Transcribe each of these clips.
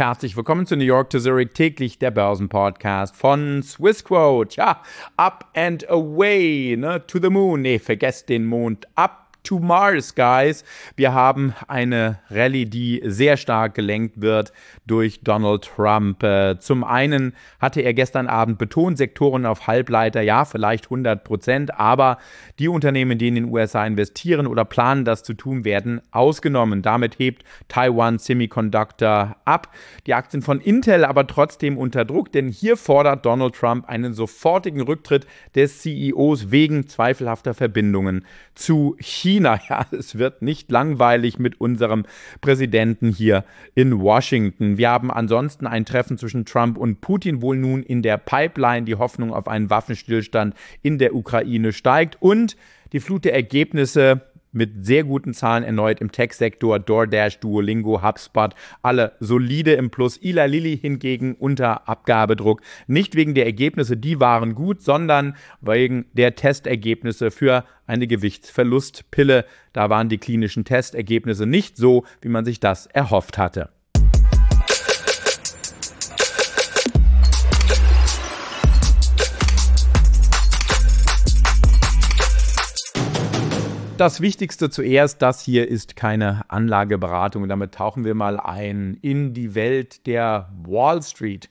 herzlich willkommen zu New York to Zurich, täglich der Börsenpodcast von Swissquote. Ja, up and away, ne, to the moon. Nee, vergesst den Mond. Up to Mars, guys. Wir haben eine Rallye, die sehr stark gelenkt wird durch Donald Trump. Zum einen hatte er gestern Abend betont, Sektoren auf Halbleiter, ja, vielleicht 100%, aber die Unternehmen, die in den USA investieren oder planen, das zu tun, werden ausgenommen. Damit hebt Taiwan Semiconductor ab. Die Aktien von Intel aber trotzdem unter Druck, denn hier fordert Donald Trump einen sofortigen Rücktritt des CEOs wegen zweifelhafter Verbindungen zu China. Ja, es wird nicht langweilig mit unserem Präsidenten hier in Washington. Wir haben ansonsten ein Treffen zwischen Trump und Putin wohl nun in der Pipeline. Die Hoffnung auf einen Waffenstillstand in der Ukraine steigt und die Flut der Ergebnisse mit sehr guten Zahlen erneut im Tech-Sektor, DoorDash, Duolingo, HubSpot, alle solide im Plus. Eli Lilly hingegen unter Abgabedruck. Nicht wegen der Ergebnisse, die waren gut, sondern wegen der Testergebnisse für eine Gewichtsverlustpille. Da waren die klinischen Testergebnisse nicht so, wie man sich das erhofft hatte. Das Wichtigste zuerst, das hier ist keine Anlageberatung und damit tauchen wir mal ein in die Welt der Wall Street.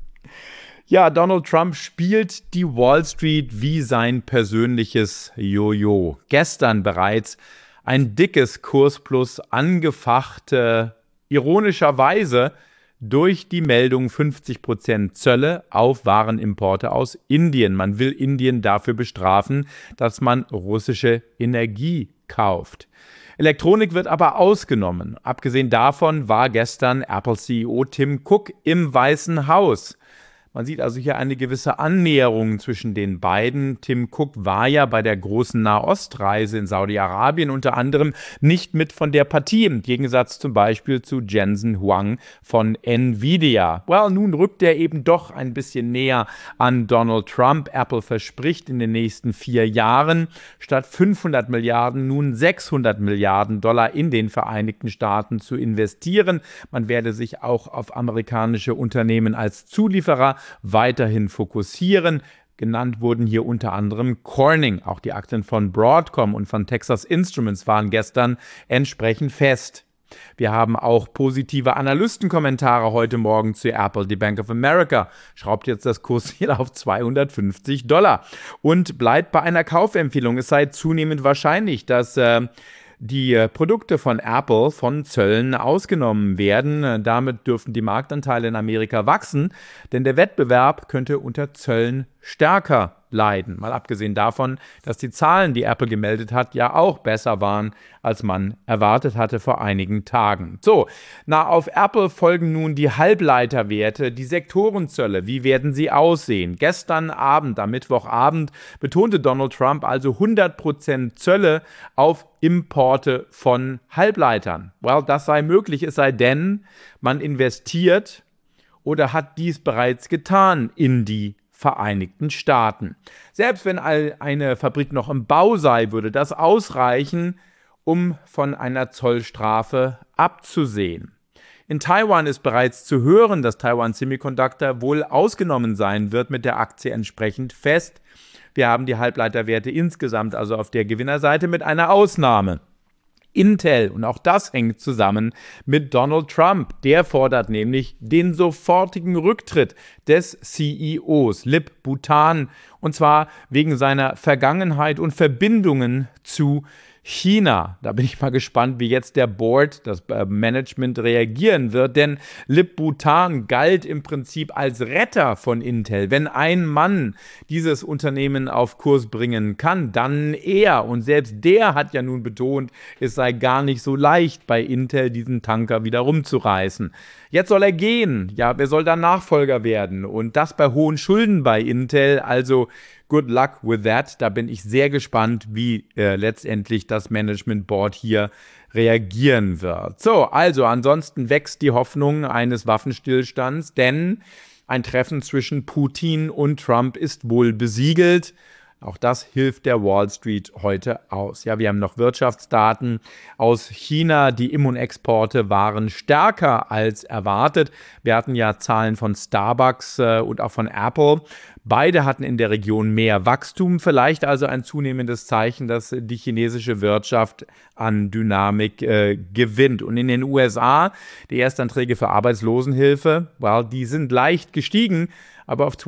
Ja, Donald Trump spielt die Wall Street wie sein persönliches Jojo. Gestern bereits ein dickes Kursplus angefacht, ironischerweise durch die Meldung 50% Zölle auf Warenimporte aus Indien. Man will Indien dafür bestrafen, dass man russische Energie kauft. Elektronik wird aber ausgenommen. Abgesehen davon war gestern Apple-CEO Tim Cook im Weißen Haus. Man sieht also hier eine gewisse Annäherung zwischen den beiden. Tim Cook war ja bei der großen Nahostreise in Saudi-Arabien unter anderem nicht mit von der Partie, im Gegensatz zum Beispiel zu Jensen Huang von Nvidia. Nun rückt er eben doch ein bisschen näher an Donald Trump. Apple verspricht in den nächsten 4 Jahren statt 500 Milliarden nun 600 Milliarden Dollar in den Vereinigten Staaten zu investieren. Man werde sich auch auf amerikanische Unternehmen als Zulieferer weiterhin fokussieren. Genannt wurden hier unter anderem Corning. Auch die Aktien von Broadcom und von Texas Instruments waren gestern entsprechend fest. Wir haben auch positive Analystenkommentare heute Morgen zu Apple. Die Bank of America schraubt jetzt das Kursziel auf $250 und bleibt bei einer Kaufempfehlung. Es sei zunehmend wahrscheinlich, dass die Produkte von Apple von Zöllen ausgenommen werden. Damit dürften die Marktanteile in Amerika wachsen, denn der Wettbewerb könnte unter Zöllen stärker leiden. Mal abgesehen davon, dass die Zahlen, die Apple gemeldet hat, ja auch besser waren, als man erwartet hatte vor einigen Tagen. Auf Apple folgen nun die Halbleiterwerte, die Sektorenzölle. Wie werden sie aussehen? Gestern Abend, am Mittwochabend, betonte Donald Trump also 100% Zölle auf Importe von Halbleitern. Das sei möglich, es sei denn, man investiert oder hat dies bereits getan in die Vereinigten Staaten. Selbst wenn eine Fabrik noch im Bau sei, würde das ausreichen, um von einer Zollstrafe abzusehen. In Taiwan ist bereits zu hören, dass Taiwan Semiconductor wohl ausgenommen sein wird, mit der Aktie entsprechend fest. Wir haben die Halbleiterwerte insgesamt also auf der Gewinnerseite mit einer Ausnahme. Intel, und auch das hängt zusammen mit Donald Trump. Der fordert nämlich den sofortigen Rücktritt des CEOs Lip Bhutan, und zwar wegen seiner Vergangenheit und Verbindungen zu China. Da bin ich mal gespannt, wie jetzt der Board, das Management reagieren wird, denn Lip Bhutan galt im Prinzip als Retter von Intel. Wenn ein Mann dieses Unternehmen auf Kurs bringen kann, dann er. Und selbst der hat ja nun betont, es sei gar nicht so leicht bei Intel diesen Tanker wieder rumzureißen. Jetzt soll er gehen. Ja, wer soll dann Nachfolger werden? Und das bei hohen Schulden bei Intel, also good luck with that. Da bin ich sehr gespannt, wie letztendlich das Management Board hier reagieren wird. Also ansonsten wächst die Hoffnung eines Waffenstillstands, denn ein Treffen zwischen Putin und Trump ist wohl besiegelt. Auch das hilft der Wall Street heute aus. Ja, wir haben noch Wirtschaftsdaten aus China. Die Immunexporte waren stärker als erwartet. Wir hatten ja Zahlen von Starbucks und auch von Apple. Beide hatten in der Region mehr Wachstum, vielleicht also ein zunehmendes Zeichen, dass die chinesische Wirtschaft an Dynamik gewinnt. Und in den USA, die Erstanträge für Arbeitslosenhilfe, die sind leicht gestiegen, aber auf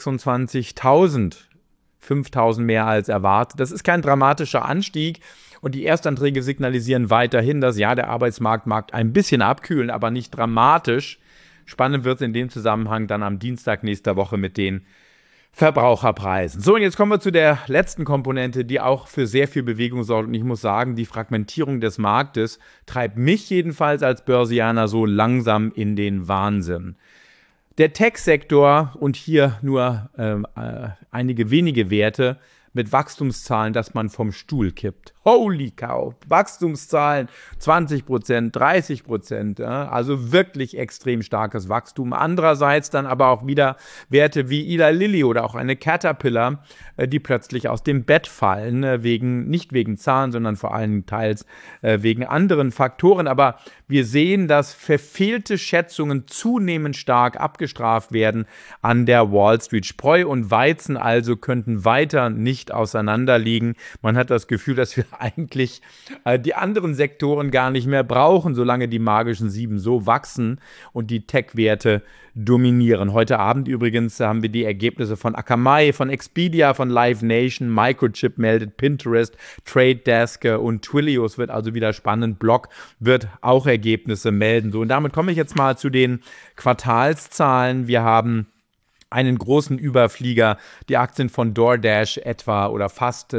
226.000. 5.000 mehr als erwartet. Das ist kein dramatischer Anstieg und die Erstanträge signalisieren weiterhin, dass ja, der Arbeitsmarkt mag ein bisschen abkühlen, aber nicht dramatisch. Spannend wird es in dem Zusammenhang dann am Dienstag nächster Woche mit den Verbraucherpreisen. So, und jetzt kommen wir zu der letzten Komponente, die auch für sehr viel Bewegung sorgt. Und ich muss sagen, die Fragmentierung des Marktes treibt mich jedenfalls als Börsianer so langsam in den Wahnsinn. Der Tech-Sektor und hier nur einige wenige Werte mit Wachstumszahlen, dass man vom Stuhl kippt. Holy cow! Wachstumszahlen 20%, 30%, ja? Also wirklich extrem starkes Wachstum. Andererseits dann aber auch wieder Werte wie Eli Lilly oder auch eine Caterpillar, die plötzlich aus dem Bett fallen, nicht wegen Zahlen, sondern vor allem teils wegen anderen Faktoren. Aber wir sehen, dass verfehlte Schätzungen zunehmend stark abgestraft werden an der Wall Street. Spreu und Weizen also könnten weiter nicht auseinanderliegen. Man hat das Gefühl, dass wir eigentlich die anderen Sektoren gar nicht mehr brauchen, solange die magischen 7 so wachsen und die Tech-Werte dominieren. Heute Abend übrigens haben wir die Ergebnisse von Akamai, von Expedia, von Live Nation, Microchip meldet, Pinterest, Trade Desk und Twilio. Es wird also wieder spannend. Block wird auch Ergebnisse melden. So, und damit komme ich jetzt mal zu den Quartalszahlen. Wir haben einen großen Überflieger, die Aktien von DoorDash etwa oder fast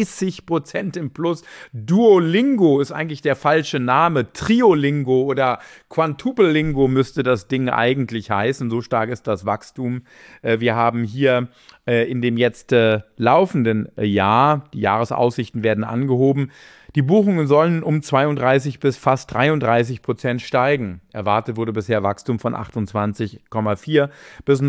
30% im Plus. Duolingo ist eigentlich der falsche Name. Triolingo oder Quintuple-Lingo müsste das Ding eigentlich heißen. So stark ist das Wachstum. Wir haben hier in dem jetzt laufenden Jahr, die Jahresaussichten werden angehoben, die Buchungen sollen um 32 bis fast 33% steigen. Erwartet wurde bisher Wachstum von 28,4 bis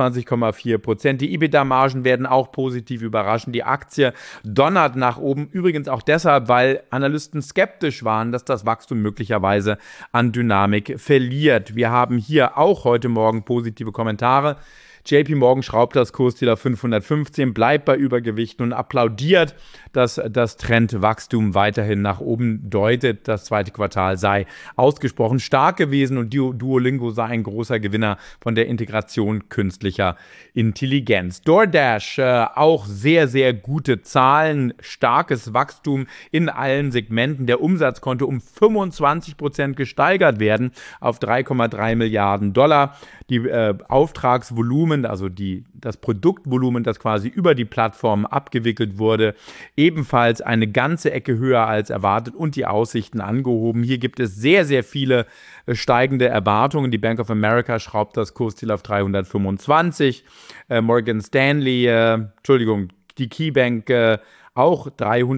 29,4%. Die EBITDA-Margen werden auch positiv überraschen. Die Aktie donnert nach oben. Übrigens auch deshalb, weil Analysten skeptisch waren, dass das Wachstum möglicherweise an Dynamik verliert. Wir haben hier auch heute Morgen positive Kommentare. JP Morgan schraubt das Kursziel auf 515, bleibt bei Übergewichten und applaudiert, dass das Trendwachstum weiterhin nach oben deutet. Das zweite Quartal sei ausgesprochen stark gewesen und Duolingo sei ein großer Gewinner von der Integration künstlicher Intelligenz. DoorDash auch sehr, sehr gute Zahlen, starkes Wachstum in allen Segmenten. Der Umsatz konnte um 25% gesteigert werden auf 3,3 Milliarden Dollar. Die Auftragsvolumen, also das Produktvolumen, das quasi über die Plattform abgewickelt wurde, ebenfalls eine ganze Ecke höher als erwartet und die Aussichten angehoben. Hier gibt es sehr, sehr viele steigende Erwartungen. Die Bank of America schraubt das Kursziel auf 325. Morgan Stanley, die KeyBank auch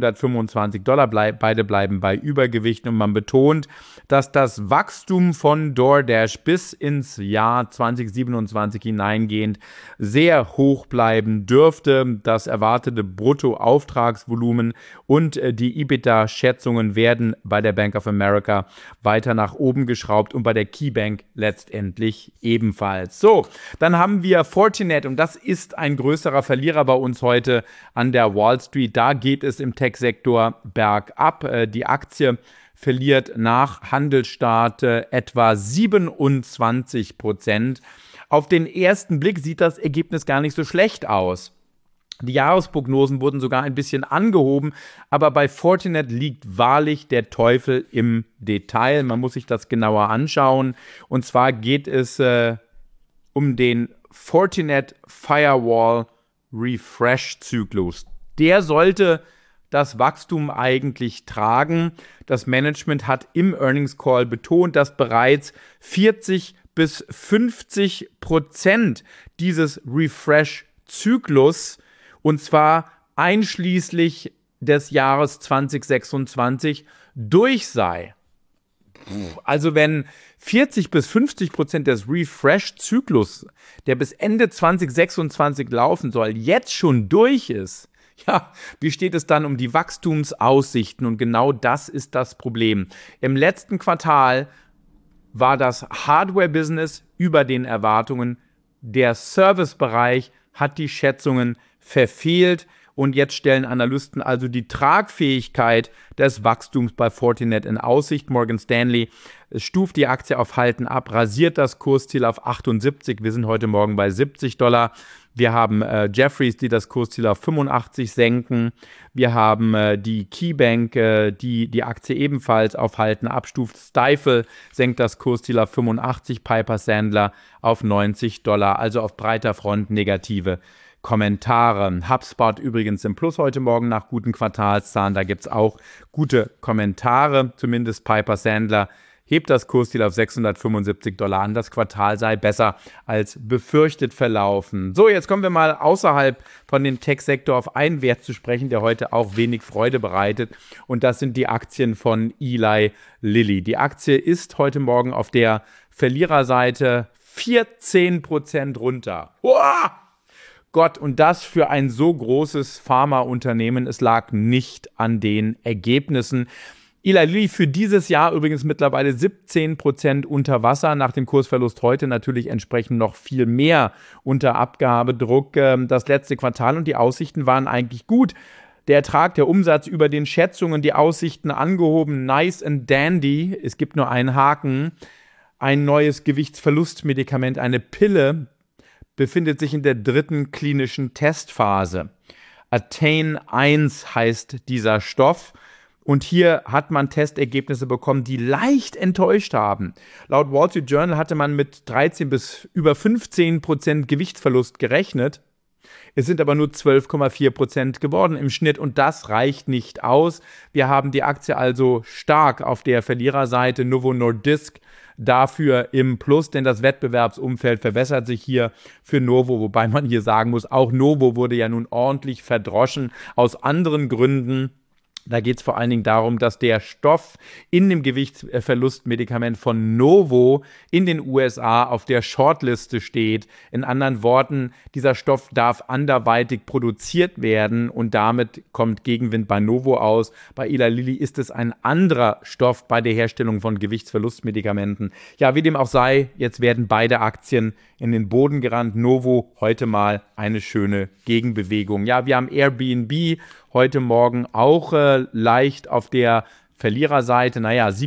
$325. Beide bleiben bei Übergewicht und man betont, dass das Wachstum von DoorDash bis ins Jahr 2027 hineingehend sehr hoch bleiben dürfte. Das erwartete Bruttoauftragsvolumen und die EBITDA-Schätzungen werden bei der Bank of America weiter nach oben geschraubt und bei der KeyBank letztendlich ebenfalls. So, dann haben wir Fortinet und das ist ein größerer Verlierer bei uns heute an der Wall Street. Da geht es im Tech-Sektor bergab. Die Aktie verliert nach Handelsstart etwa 27%. Auf den ersten Blick sieht das Ergebnis gar nicht so schlecht aus. Die Jahresprognosen wurden sogar ein bisschen angehoben, aber bei Fortinet liegt wahrlich der Teufel im Detail. Man muss sich das genauer anschauen. Und zwar geht es um den Fortinet Firewall Refresh-Zyklus. Der sollte das Wachstum eigentlich tragen. Das Management hat im Earnings Call betont, dass bereits 40 bis 50% dieses Refresh-Zyklus, und zwar einschließlich des Jahres 2026, durch sei. Also wenn 40 bis 50% des Refresh-Zyklus, der bis Ende 2026 laufen soll, jetzt schon durch ist, Ja, wie steht es dann um die Wachstumsaussichten? Und genau das ist das Problem. Im letzten Quartal war das Hardware-Business über den Erwartungen. Der Servicebereich hat die Schätzungen verfehlt. Und jetzt stellen Analysten also die Tragfähigkeit des Wachstums bei Fortinet in Aussicht. Morgan Stanley stuft die Aktie auf Halten ab, rasiert das Kursziel auf 78. Wir sind heute Morgen bei $70. Wir haben Jefferies, die das Kursziel auf 85 senken. Wir haben die KeyBank, die Aktie ebenfalls auf Halten abstuft. Stifel senkt das Kursziel auf 85, Piper Sandler auf $90. Also auf breiter Front negative Kommentare. HubSpot übrigens im Plus heute Morgen nach guten Quartalszahlen. Da gibt es auch gute Kommentare. Zumindest Piper Sandler hebt das Kursziel auf $675 an. Das Quartal sei besser als befürchtet verlaufen. So, jetzt kommen wir mal außerhalb von dem Tech-Sektor auf einen Wert zu sprechen, der heute auch wenig Freude bereitet. Und das sind die Aktien von Eli Lilly. Die Aktie ist heute Morgen auf der Verliererseite 14% runter. Uah! Gott, und das für ein so großes Pharmaunternehmen. Es lag nicht an den Ergebnissen. Eli Lilly für dieses Jahr übrigens mittlerweile 17% unter Wasser. Nach dem Kursverlust heute natürlich entsprechend noch viel mehr unter Abgabedruck. Das letzte Quartal und die Aussichten waren eigentlich gut. Der Ertrag, der Umsatz über den Schätzungen, die Aussichten angehoben, nice and dandy. Es gibt nur einen Haken. Ein neues Gewichtsverlustmedikament, eine Pille, befindet sich in der 3. klinischen Testphase. Attain 1 heißt dieser Stoff. Und hier hat man Testergebnisse bekommen, die leicht enttäuscht haben. Laut Wall Street Journal hatte man mit 13 bis über 15% Gewichtsverlust gerechnet. Es sind aber nur 12,4% geworden im Schnitt und das reicht nicht aus. Wir haben die Aktie also stark auf der Verliererseite, Novo Nordisk dafür im Plus, denn das Wettbewerbsumfeld verbessert sich hier für Novo, wobei man hier sagen muss, auch Novo wurde ja nun ordentlich verdroschen aus anderen Gründen. Da geht es vor allen Dingen darum, dass der Stoff in dem Gewichtsverlustmedikament von Novo in den USA auf der Shortliste steht. In anderen Worten, dieser Stoff darf anderweitig produziert werden und damit kommt Gegenwind bei Novo aus. Bei Eli Lilly ist es ein anderer Stoff bei der Herstellung von Gewichtsverlustmedikamenten. Ja, wie dem auch sei, jetzt werden beide Aktien in den Boden gerannt. Novo heute mal eine schöne Gegenbewegung. Ja, wir haben Airbnb heute Morgen auch leicht auf der Verliererseite,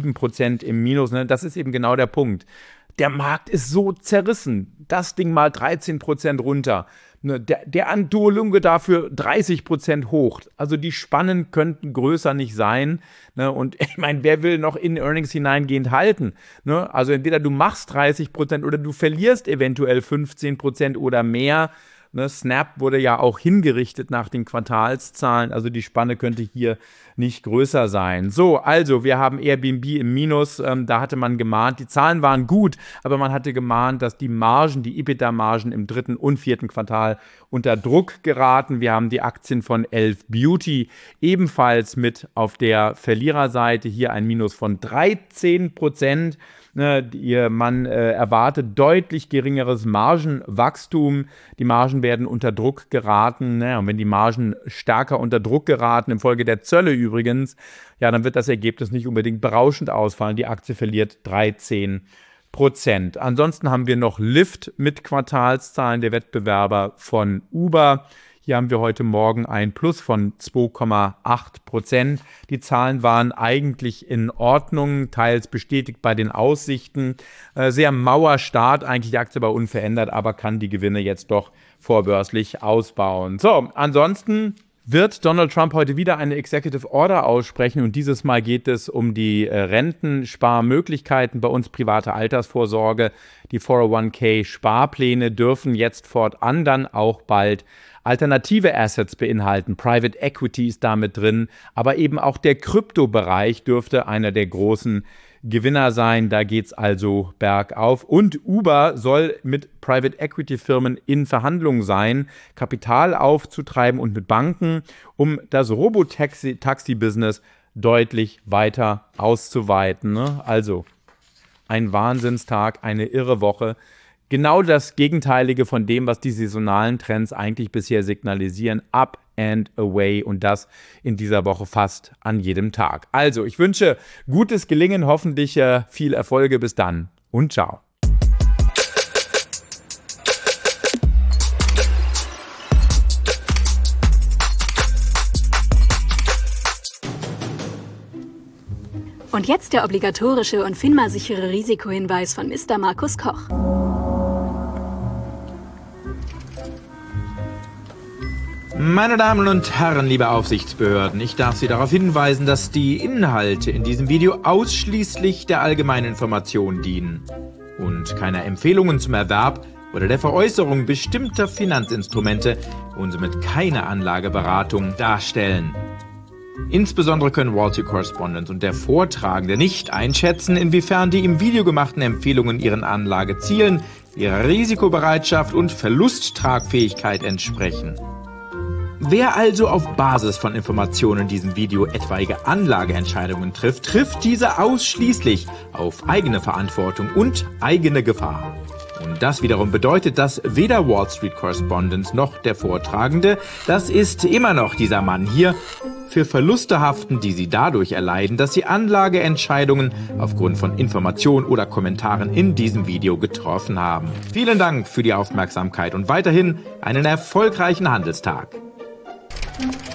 7% im Minus. Ne? Das ist eben genau der Punkt. Der Markt ist so zerrissen. Das Ding mal 13% runter. Ne? Der an Duolunge dafür 30% hoch. Also die Spannen könnten größer nicht sein. Ne? Und ich meine, wer will noch in Earnings hineingehend halten? Ne? Also entweder du machst 30% oder du verlierst eventuell 15% oder mehr. Ne, Snap wurde ja auch hingerichtet nach den Quartalszahlen, also die Spanne könnte hier nicht größer sein. So, also wir haben Airbnb im Minus, da hatte man gemahnt, die Zahlen waren gut, aber man hatte gemahnt, dass die Margen, die EBITDA-Margen im 3. und 4. Quartal unter Druck geraten. Wir haben die Aktien von Elf Beauty ebenfalls mit auf der Verliererseite, hier ein Minus von 13%. Man erwartet deutlich geringeres Margenwachstum. Die Margen werden unter Druck geraten. Und wenn die Margen stärker unter Druck geraten, infolge der Zölle übrigens, ja, dann wird das Ergebnis nicht unbedingt berauschend ausfallen. Die Aktie verliert 13%. Ansonsten haben wir noch Lyft mit Quartalszahlen, der von Uber. Hier haben wir heute Morgen ein Plus von 2,8%. Die Zahlen waren eigentlich in Ordnung, teils bestätigt bei den Aussichten. Sehr mauer Start, eigentlich die Aktie war unverändert, aber kann die Gewinne jetzt doch vorbörslich ausbauen. So, ansonsten wird Donald Trump heute wieder eine Executive Order aussprechen und dieses Mal geht es um die Rentensparmöglichkeiten bei uns, private Altersvorsorge. Die 401k-Sparpläne dürfen jetzt fortan dann auch bald alternative Assets beinhalten. Private Equity ist damit drin, aber eben auch der Kryptobereich dürfte einer der großen Gewinner sein. Da geht es also bergauf. Und Uber soll mit Private Equity Firmen in Verhandlungen sein, Kapital aufzutreiben und mit Banken, um das Robotaxi-Business deutlich weiter auszuweiten. Ne? Also ein Wahnsinnstag, eine irre Woche. Genau das Gegenteilige von dem, was die saisonalen Trends eigentlich bisher signalisieren. Up, and away und das in dieser Woche fast an jedem Tag. Also, ich wünsche gutes Gelingen, hoffentlich viel Erfolge. Bis dann und ciao. Und jetzt der obligatorische und FINMA-sichere Risikohinweis von Mr. Markus Koch. Meine Damen und Herren, liebe Aufsichtsbehörden, ich darf Sie darauf hinweisen, dass die Inhalte in diesem Video ausschließlich der allgemeinen Information dienen und keine Empfehlungen zum Erwerb oder der Veräußerung bestimmter Finanzinstrumente und somit keine Anlageberatung darstellen. Insbesondere können Wall Street Correspondent und der Vortragende nicht einschätzen, inwiefern die im Video gemachten Empfehlungen ihren Anlagezielen, ihrer Risikobereitschaft und Verlusttragfähigkeit entsprechen. Wer also auf Basis von Informationen in diesem Video etwaige Anlageentscheidungen trifft, trifft diese ausschließlich auf eigene Verantwortung und eigene Gefahr. Und das wiederum bedeutet, dass weder Wall Street Correspondent noch der Vortragende, das ist immer noch dieser Mann hier, für Verluste haften, die sie dadurch erleiden, dass sie Anlageentscheidungen aufgrund von Informationen oder Kommentaren in diesem Video getroffen haben. Vielen Dank für die Aufmerksamkeit und weiterhin einen erfolgreichen Handelstag.